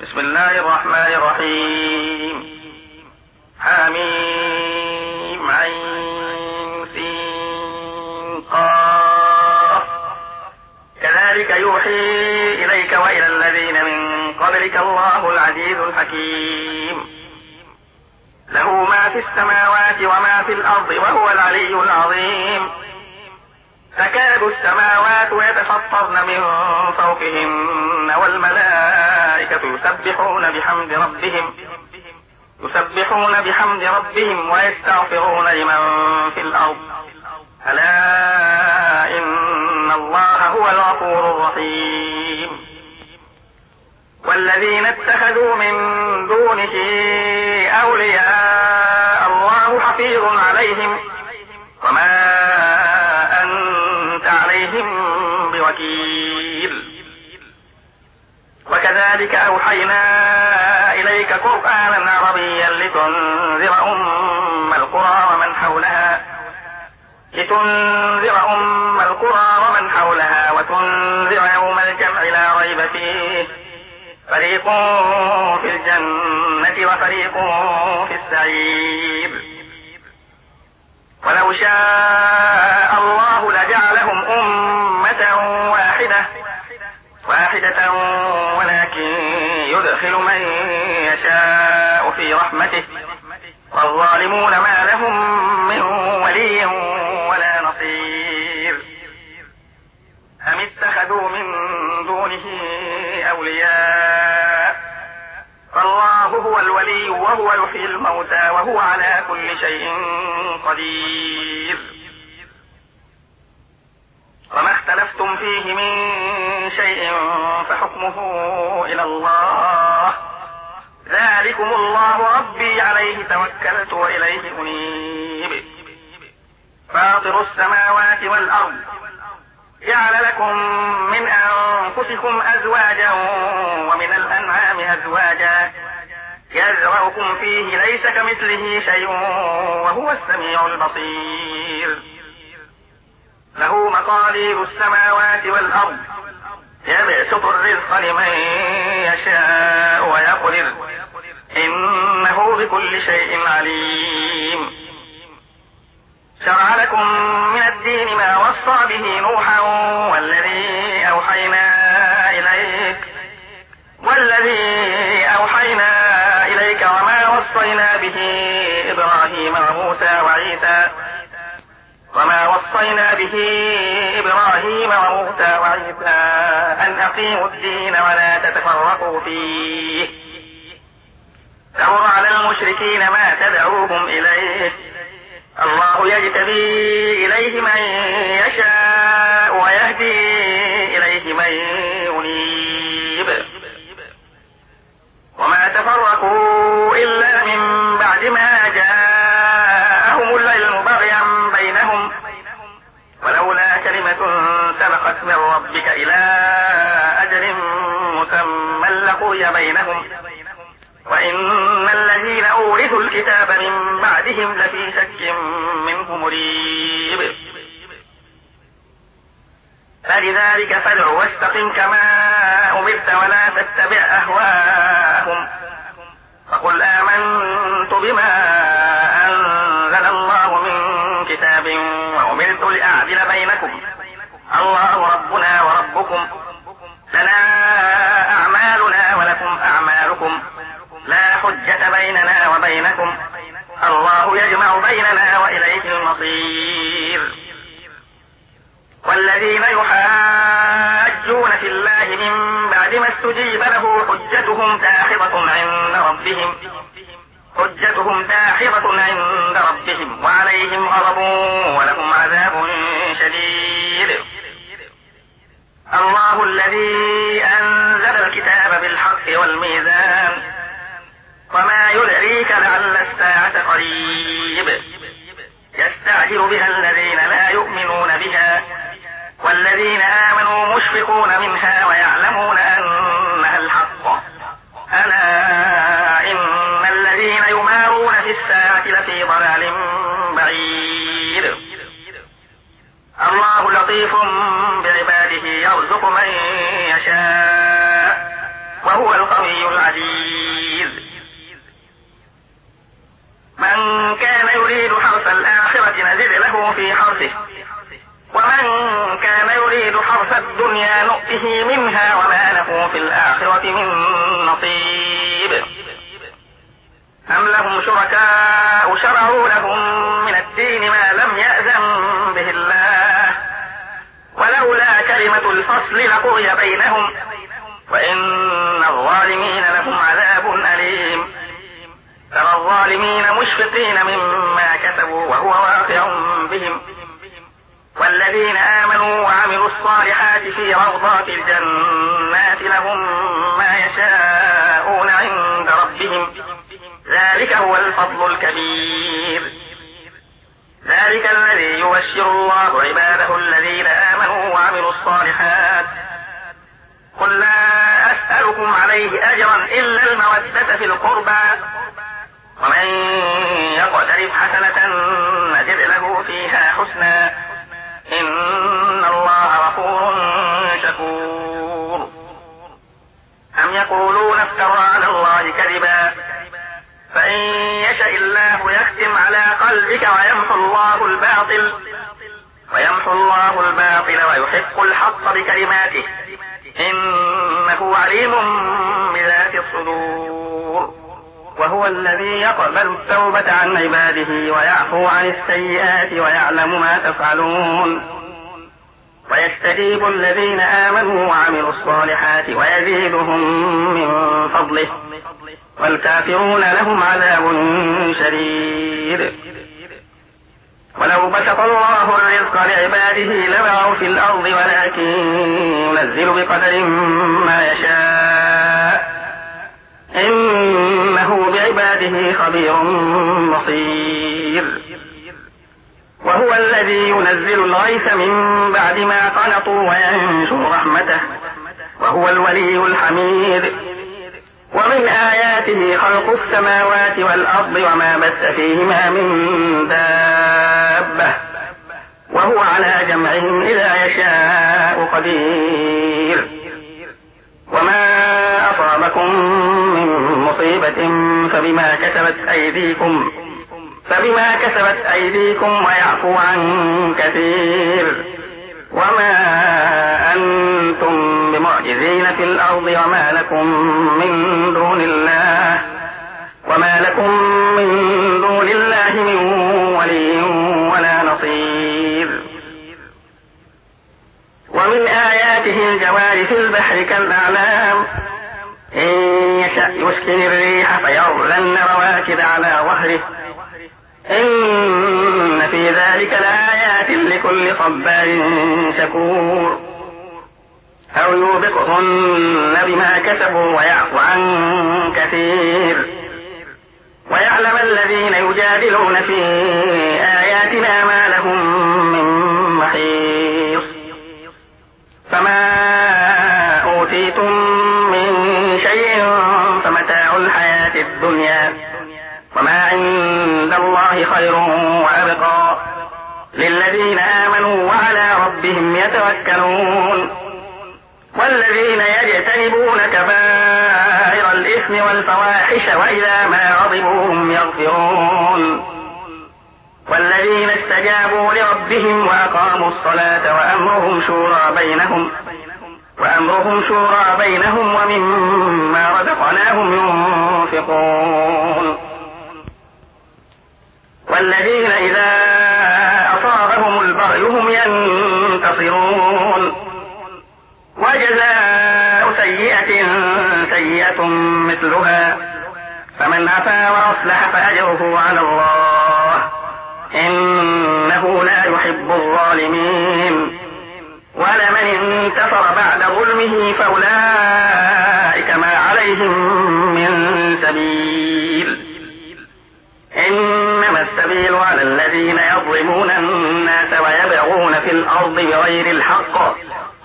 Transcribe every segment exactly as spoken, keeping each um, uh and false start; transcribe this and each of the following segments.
بسم الله الرحمن الرحيم. حميم عين سين قاف. كذلك يوحي إليك وإلى الذين من قبلك الله العزيز الحكيم. له ما في السماوات وما في الأرض وهو العلي العظيم. تكاد السماوات يتفطرن من فوقهن والملائكة يسبحون بحمد ربهم يسبحون بحمد ربهم ويستغفرون لمن في الأرض ألا إن الله هو الغفور الرحيم. والذين اتخذوا من دونه أولياء الله حفيظ عليهم وما أنت عليهم بوكيل. وكذلك أوحينا إليك قرآنا عربيا لتنذر أم القرى ومن حولها لتنذر أم القرى ومن حولها وتنذر يوم الجمع لا ريب فيه فريق في الجنة وفريق في السعير. ولو شاء الله لجعلهم أمة واحدة واحدة ولكن يدخل من يشاء في رحمته والظالمون ما لهم من ولي ولا نصير. أم اتخذوا من دونه أولياء فالله هو الولي وهو يحيي الموتى وهو على كل شيء قدير. وما اختلفتم فيه من شيء فحكمه إلى الله ذلكم الله ربي عليه توكلت وإليه أنيب. فاطر السماوات والأرض جعل لكم من أنفسكم أزواجا ومن الأنعام أزواجا يزرعكم فيه ليس كمثله شيء وهو السميع البصير. له مقاليد السماوات والأرض يبسط الرزق لمن يشاء ويقدر إنه بكل شيء عليم. شرع لكم من الدين ما وصى به نوحا والذي أوحينا إليك والذي أوحينا إليك وما وصينا به إبراهيم وموسى وعيسى وما وصينا به إبراهيم وموسى وعيسى أن أقيموا الدين ولا تتفرقوا فيه كبر على المشركين ما تدعوهم إليه الله يجتبي إليه من يشاء ويهدي إليه من ينيب. وما تفرقوا إلا من بعد ما جاءهم العلم بغيا بينهم ولولا كلمة سبقت من ربك إلى أجل مسمى لقضي بينهم وإن الذين أورثوا الكتاب من بعدهم لفي شك منه مريب. فلذلك فادع واستقم كما أمرت ولا تتبع أهواءهم فقل آمنت بما أنزل الله من كتاب وأمرت لأعدل بينكم الله ربنا وربكم لنا أعمالنا ولكم أعمالكم لا حجة بيننا وبينكم الله يجمع بيننا وإليه المصير. والذين يحاجون في الله من بعد ما استجيب له حجتهم داحضة عند ربهم حجتهم داحضة عند ربهم وعليهم غضب ولهم عذاب شديد. الله الذي أنزل الكتاب بالحق والميزان وما يدريك لعل الساعة قريب. يستعجل بها الذين لا يؤمنون بها والذين آمنوا مشفقون منها ويعلمون أنها الحق ألا إن الذين يمارون في الساعة لفي ضلال بعيد. الله لطيف بعباده يرزق من يشاء وهو وهو القوي العزيز. من كان يريد حرث الآخرة نزد له في حرثه ومن كان يريد حرث الدنيا نؤته منها وما له في الآخرة من نصيب. أم لهم شركاء شرعوا لهم من الدين ما لم يأذن به الله ولولا كلمة الفصل لقضي بينهم وإن الظالمين لهم عذاب أليم. ترى الظالمين مشفقين مما كسبوا وهو واقع بهم والذين آمنوا وعملوا الصالحات في روضات الجنات لهم ما يشاءون عند ربهم ذلك هو الفضل الكبير. ذلك الذي يبشر الله عباده الذين آمنوا وعملوا الصالحات. قل لا أسألكم عليه أجرا إلا المودة في القربى ومن يقترف حسنة نزد له فيها حسنا إن الله غفور شكور. أم يقولون افترى على الله كذبا فإن يشاء الله يختم على قلبك ويمحو الله الباطل ويمحو الله الباطل ويحق الحق بكلماته إنه عليم بذات الصدور. وهو الذي يقبل التوبة عن عباده ويعفو عن السيئات ويعلم ما تفعلون ويستجيب الذين آمنوا وعملوا الصالحات ويزيدهم من فضله والكافرون لهم عذاب شديد. ولو بسط الله الرزق لعباده لبغوا في الأرض ولكن ينزل بقدر ما يشاء إنه بعباده خبير بصير. وهو الذي ينزل الغيث من بعد ما قنطوا وينشر رحمته وهو الولي الحميد. ومن آياته خلق السماوات والأرض وما بث فيهما من دابة وهو على جمعهم إذا يشاء قدير. وما أصابكم من مصيبة فبما كسبت أيديكم فبما كسبت أيديكم ويعفو عن كثير. وما أنتم بمعجزين في الأرض وما لكم من دون الله وما لكم من دون الله من ولي ولا نصير. ومن آياته الجوار في البحر كالأعلام إن يشأ يسكن الريح فيظللن رواكد على ظهره إن في ذلك لآيات لكل صبار شكور. أو يوبقهن بما كسبوا ويعفو عن كثير. ويعلم الذين يجادلون في آياتنا ما لهم من محيص. فما أوتيتم من شيء فمتاع الحياة الدنيا وما عند الله خير وأبقى للذين آمنوا وعلى ربهم يتوكلون. والذين يجتنبون كبائر الإثم والفواحش وإذا ما غضبوا هم يغفرون. والذين استجابوا لربهم وأقاموا الصلاة وأمرهم شورى بينهم وأمرهم شورى بينهم ومما رزقناهم ينفقون. والذين إذا أصابهم البغي هم ينتصرون. وجزاء سيئة سيئة مثلها فمن عفا وأصلح فأجره على الله إنه لا يحب الظالمين. ولمن انتصر بعد ظلمه فأولئك ما عليهم من سبيل إنما السبيل على الذين يظلمون الناس ويبغون في الأرض بغير الحق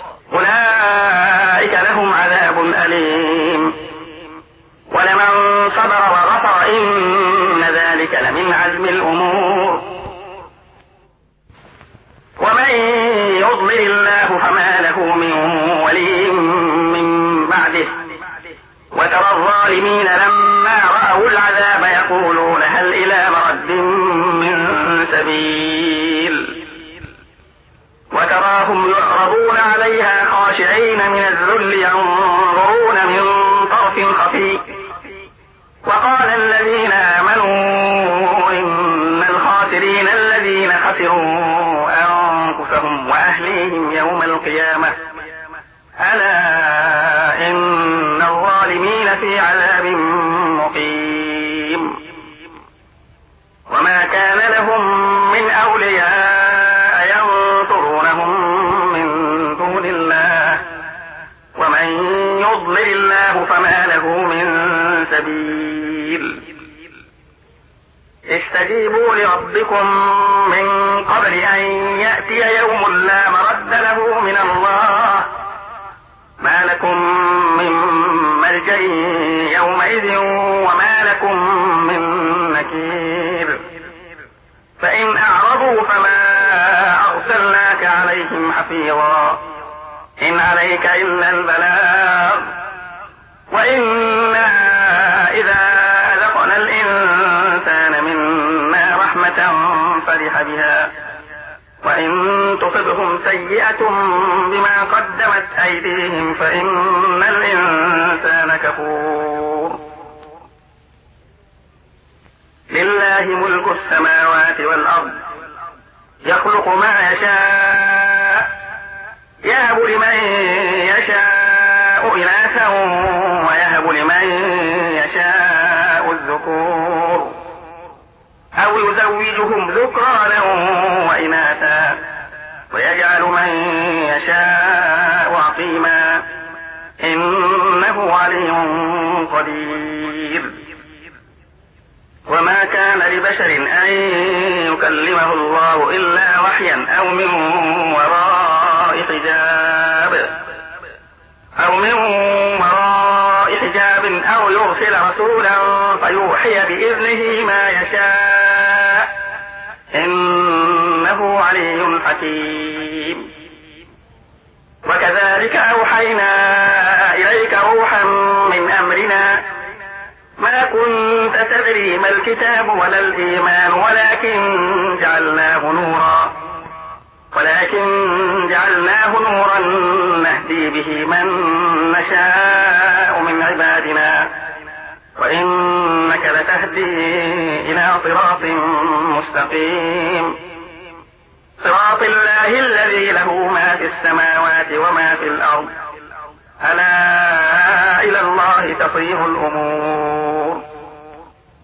أولئك لهم عذاب أليم. ولمن صبر وغفر إن ذلك لمن عزم الأمور. ومن يضلل الله فما له من ولي من بعده وترى الظالمين لما رأوا العذاب يقولون هل إلى مرد من سبيل وتراهم يعرضون عليها خاشعين من الذل ينظرون من طرف خفي وقال الذين آمنوا إن الخاسرين الذين خسروا أنفسهم وأهليهم يوم القيامة ألا إن الظالمين في عذاب مقيم وما كان لهم من أولياء ينصرونهم من دون الله ومن يضلل الله فما له من سبيل استجيبوا لربكم من قبل أن يأتي يوم لا مرد له من الله ما لكم من ملجأ يومئذ وما لكم من نكير فإن أعرضوا فما أرسلناك عليهم حفيظا إن عليك إلا البلاغ وإنا إذا أذقنا الإنسان منا رحمة فرح بها وإن تصبهم سيئة بما قدمت أيديهم فإن الإنسان كفور لله ملك السماوات والأرض يخلق ما يشاء يهب لمن يشاء إناثا ويهب لمن يشاء الذكور أو يزوجهم ذكرانا وإناثا ويجعل من يشاء عقيما إنه عليم قدير وما كان لبشر أن يكلمه الله إلا وحيا أو من وراء حجاب أو من وراء حجاب أو يرسل رسولا فيوحي بإذنه ما يشاء إنه علي حكيم وكذلك أوحينا إليك روحا من أمرنا ما كنت تدري ما الكتاب ولا الإيمان ولكن جعلناه نورا ولكن جعلناه نورا نهدي به من نشاء من عبادنا وإنك لتهدي إلى صراط مستقيم صراط الله الذي له ما في السماوات وما في الأرض ألا إلى الله تصير الأمور